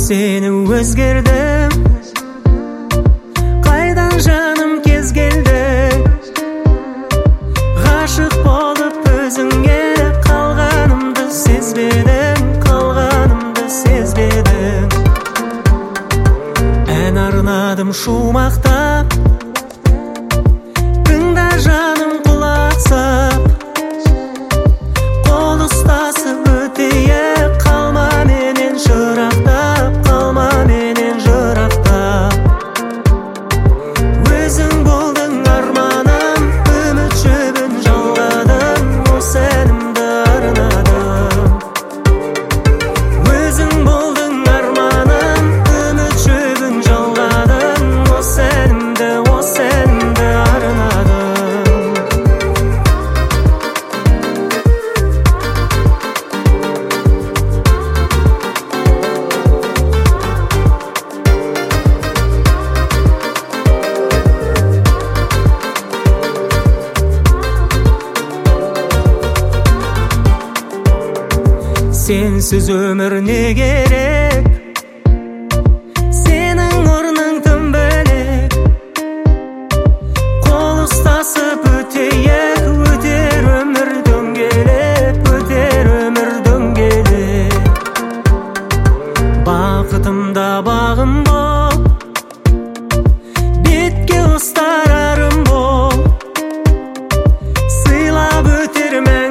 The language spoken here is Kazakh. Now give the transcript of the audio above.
Seni özgerdim, qaydan жаным kez keldi. Ғашық болып өзіңе қалғанымды сезбедім, Ән арнадым шумақтап, тыңда жаным құлақ сап. Қол ұстасып өтейік, қалма менен жырақтап, Өзің болдың арманым, үміт жібін жалғадым, осы әнімді арнадым. Өзің болдың арманым, үміт жібін жалғадым, осы әнімді арнадым. Сенсіз өмір не керек, сенің орның тым бөлек. Қол ұстасып өтейік, өтер өмір дөңгелек. Бақытымда бағым бол, бетке ұстар арым бол, сыйлап өтер мәңгі